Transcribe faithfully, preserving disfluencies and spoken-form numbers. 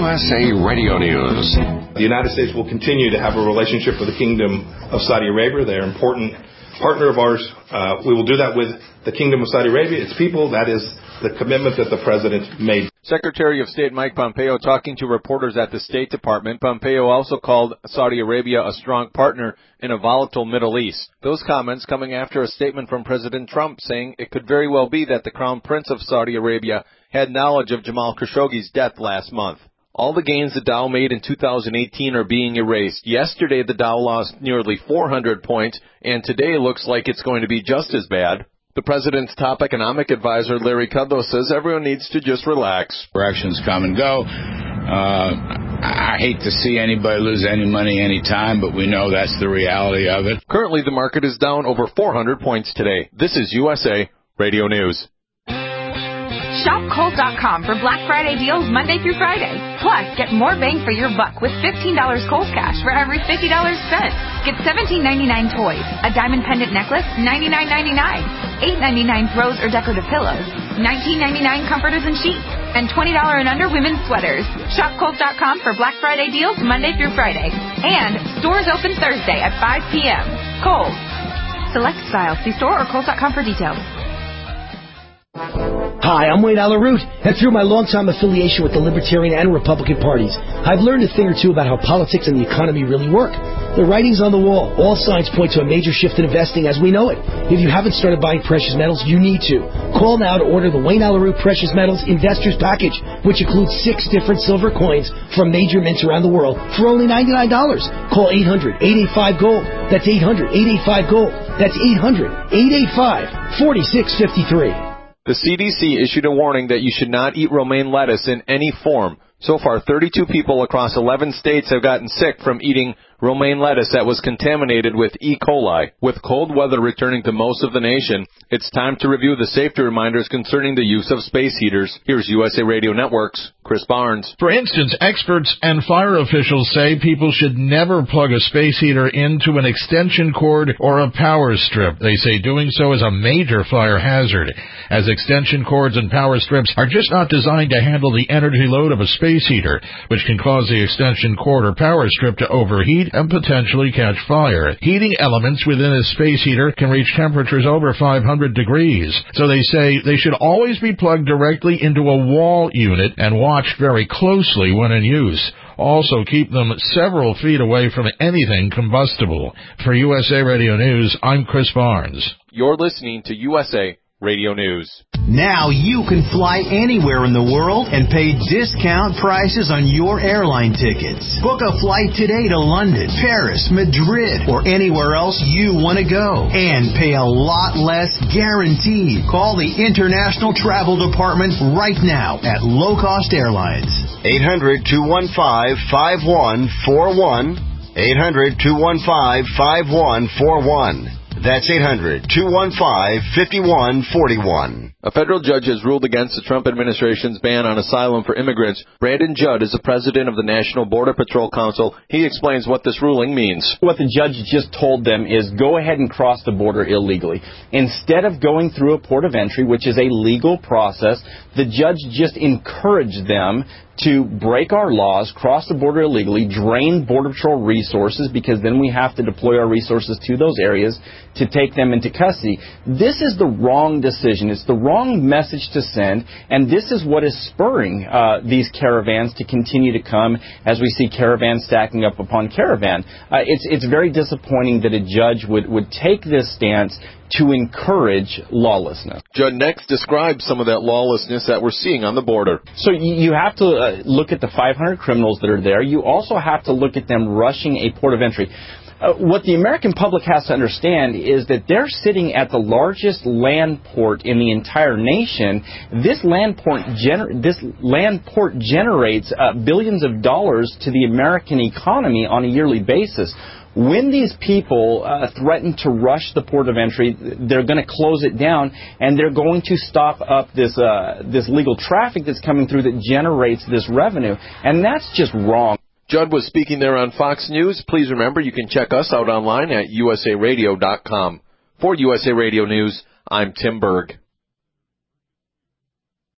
U S A Radio News. The United States will continue to have a relationship with the Kingdom of Saudi Arabia. They're an important partner of ours. Uh, we will do that with the Kingdom of Saudi Arabia, its people. That is the commitment that the President made. Secretary of State Mike Pompeo talking to reporters at the State Department. Pompeo also called Saudi Arabia a strong partner in a volatile Middle East. Those comments coming after a statement from President Trump saying it could very well be that the Crown Prince of Saudi Arabia had knowledge of Jamal Khashoggi's death last month. All the gains the Dow made in two thousand eighteen are being erased. Yesterday, the Dow lost nearly four hundred points, and today looks like it's going to be just as bad. The president's top economic advisor, Larry Kudlow, says everyone needs to just relax. Corrections come and go. Uh, I hate to see anybody lose any money any time, but we know that's the reality of it. Currently, the market is down over four hundred points today. This is U S A Radio News. Shop Kohl's dot com for Black Friday deals Monday through Friday. Plus, get more bang for your buck with fifteen dollars Kohl's cash for every fifty dollars spent. Get seventeen ninety-nine toys, a diamond pendant necklace, ninety-nine ninety-nine, eight ninety-nine throws or decorative pillows, nineteen ninety-nine comforters and sheets, and twenty dollars and under women's sweaters. Shop Kohl's dot com for Black Friday deals Monday through Friday. And stores open Thursday at five p.m. Kohl's. Select styles. See store or Kohl's dot com for details. Hi, I'm Wayne Allyn Root, and through my long-time affiliation with the Libertarian and Republican parties, I've learned a thing or two about how politics and the economy really work. The writing's on the wall. All signs point to a major shift in investing as we know it. If you haven't started buying precious metals, you need to. Call now to order the Wayne Allyn Root Precious Metals Investors Package, which includes six different silver coins from major mints around the world for only ninety-nine dollars. Call eight hundred, eight eight five, GOLD. That's eight hundred, eight eight five, GOLD. That's eight hundred, eight eight five, four six five three. The C D C issued a warning that you should not eat romaine lettuce in any form. So far, thirty-two people across eleven states have gotten sick from eating romaine lettuce that was contaminated with E. coli. With cold weather returning to most of the nation, it's time to review the safety reminders concerning the use of space heaters. Here's U S A Radio Network's Chris Barnes. For instance, experts and fire officials say people should never plug a space heater into an extension cord or a power strip. They say doing so is a major fire hazard, as extension cords and power strips are just not designed to handle the energy load of a space heater, which can cause the extension cord or power strip to overheat and potentially catch fire. Heating elements within a space heater can reach temperatures over five hundred degrees, so they say they should always be plugged directly into a wall unit and watched very closely when in use. Also, keep them several feet away from anything combustible. For U S A Radio News, I'm Chris Barnes. You're listening to U S A Radio News. Now you can fly anywhere in the world and pay discount prices on your airline tickets. Book a flight today to London, Paris, Madrid, or anywhere else you want to go. And pay a lot less guaranteed. Call the International Travel Department right now at Low Cost Airlines. eight hundred, two one five, five one four one. eight hundred, two one five, five one four one. That's eight hundred, two one five, five one four one. A federal judge has ruled against the Trump administration's ban on asylum for immigrants. Brandon Judd is the president of the National Border Patrol Council. He explains what this ruling means. What the judge just told them is go ahead and cross the border illegally. Instead of going through a port of entry, which is a legal process, the judge just encouraged them to break our laws, cross the border illegally, drain Border Patrol resources, because then we have to deploy our resources to those areas to take them into custody. This is the wrong decision. It's the wrong message to send, and this is what is spurring uh, these caravans to continue to come as we see caravans stacking up upon caravan. Uh, it's, it's very disappointing that a judge would, would take this stance to encourage lawlessness. Judd next describes some of that lawlessness that we're seeing on the border. So you have to uh, look at the five hundred criminals that are there. You also have to look at them rushing a port of entry. Uh, what the American public has to understand is that they're sitting at the largest land port in the entire nation. This land port, gener- this land port generates uh, billions of dollars to the American economy on a yearly basis. When these people uh, threaten to rush the port of entry, they're going to close it down, and they're going to stop up this uh, this legal traffic that's coming through that generates this revenue, and that's just wrong. Judd was speaking there on Fox News. Please remember you can check us out online at U S A radio dot com. For U S A Radio News, I'm Tim Berg.